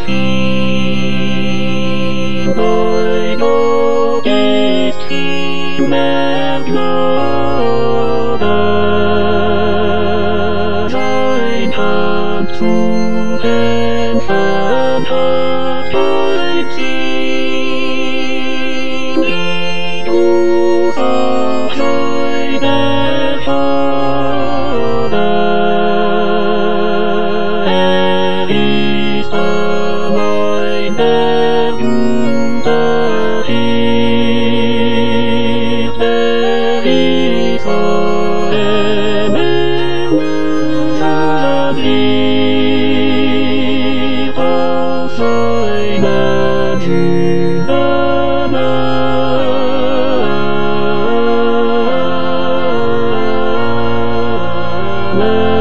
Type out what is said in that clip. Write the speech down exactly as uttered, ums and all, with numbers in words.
Boy, no, ist Himmel, sein Hand zu entfernt hat, bleibt sie, wie du auch seine Vater. Er ist meine Unterhilfe, er ist Amen.